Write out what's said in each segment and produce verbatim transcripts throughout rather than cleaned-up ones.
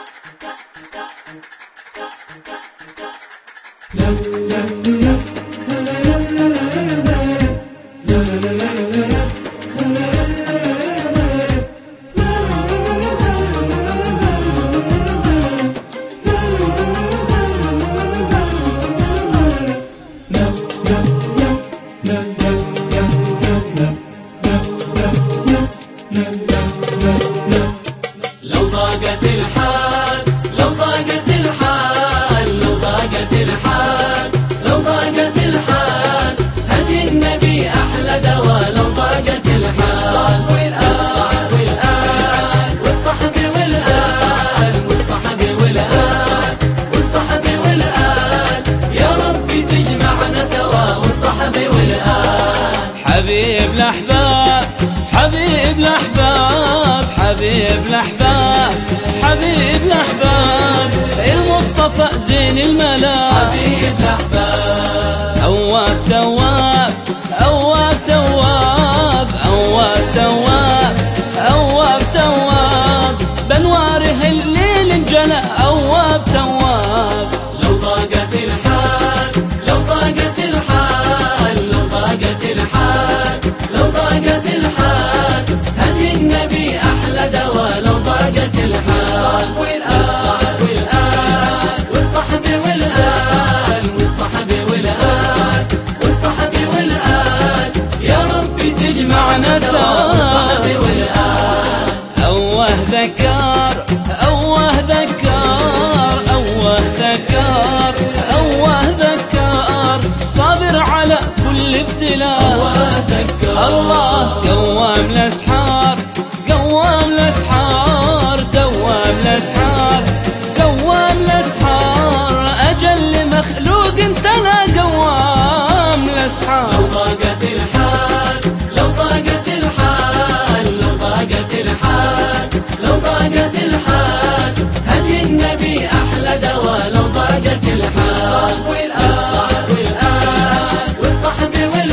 لو ضاقت الحال لو ضاقت الحال لو ضاقت الحال لو ضاقت الحال هدي النبي أحلى دواء. لو ضاقت الحال الصحب والآل والصحب والآل والصحب والآل والصحب والآل يا ربي تجمعنا سوا والصحب والآل. حبيب الأحباب حبيب الأحباب حبيب الأحباب حبيب الأحباب المصطفى زين الملا. حبيب الأحباب أواب تواب أواب تواب أواب تواب أواب تواب بنواره الليل انجلى. أواب تواب لو ضاقت الحال لو ضاقت الحال لو ضاقت الحال لو ضاقت الحال هدي النبي أحلى دواء. لو ضاقت الحال الصحب والآل والصحب والآل والصحب والآل والصحب والآل يا ربي تجمعنا سوا والصحب والآل. أوه ذكر أوه ذكر أوه ذكر أوه ذكر صابر على كل ابتلاء. أوه ذكر الله قوام الأسحار قوام الأسحار دوام الأسحار قوام الأسحار أجل مخلوق انتنا قوام الأسحار. لو ضاقت الحال لو ضاقت الحال لو ضاقت الحال لو ضاقت الحال هدي النبي أحلى دواء. لو ضاقت الحال الصحب والآل والصحب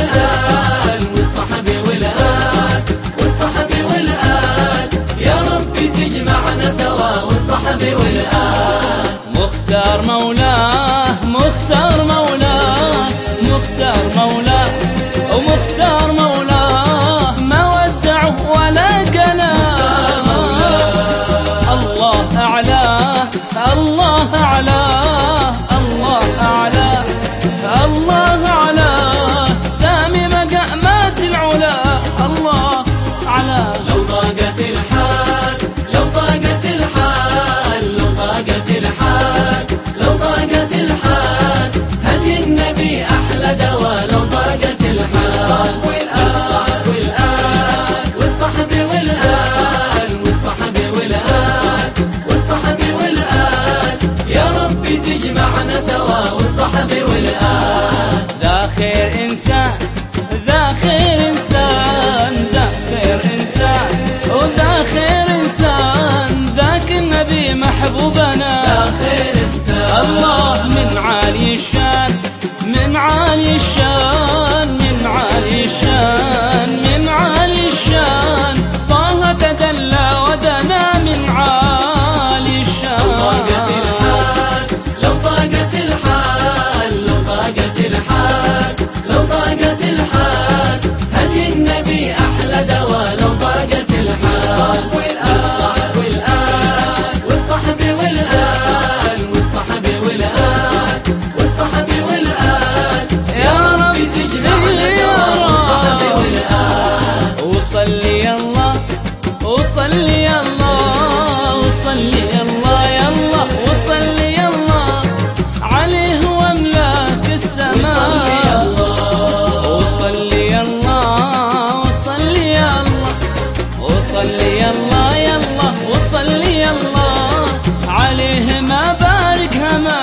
والآل والصحب والآل والصحب والآل يا ربي تجمعنا سوا والصحب والآل. مختار مولاه مختار مولاه مختار مولاه ومختار مولاه ما ودعه ولا قلاه. الله أعلاه الله أعلاه الله أعلاه الله أعلاه سامي مقامات العلا. الله أعلاه لو ضاقت الحال لو ضاقت الحال لو ضاقت الحال لو ضاقت الحال هدي النبي أحلى دواء. لو ضاقت الحال الصحب والآل والصحب والآل والصحب والآل والصحب والآل يا ربي تجمعنا سوا والصحب والآل. ذا خير إنسان ذا خير إنسان ذا خير إنسان وذا خير إنسان ذاك النبي محبوبنا. ذا خير إنسان الله من عالي الشان من عالي الشان من عالي الشان من عالي الشان طه تدلى ودنا من عالي الشان. لو ضاقت الحال لو ضاقت الحال لو ضاقت الحال لو ضاقت الحال هدي النبي أحلى دواء. لو ضاقت الحال الصحب والآل والصحب والآل والصحب والآل والصحب والآل يا ربي تجمعنا سوا والصحب والآل. وصلي الله وصلي الله وصلي الله يا الله وصلي الله عليه واملاك السماء. وصلي الله وصلي الله وصلي الله يا الله وصلي الله عليه ما بارك هما.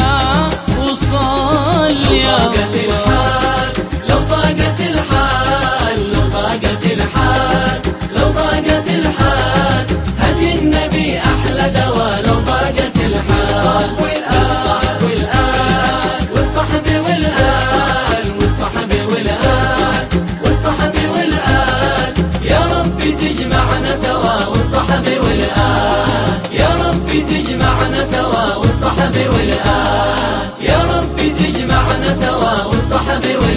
وصلي لو ضاقت الحال لو ضاقت الحال لو ضاقت الحال لو ضاقت الحال هدي النبي أحلى دواء. ربي تجمعنا سوا والصحب والآل، يا ربي تجمعنا سوا والصحب والآل.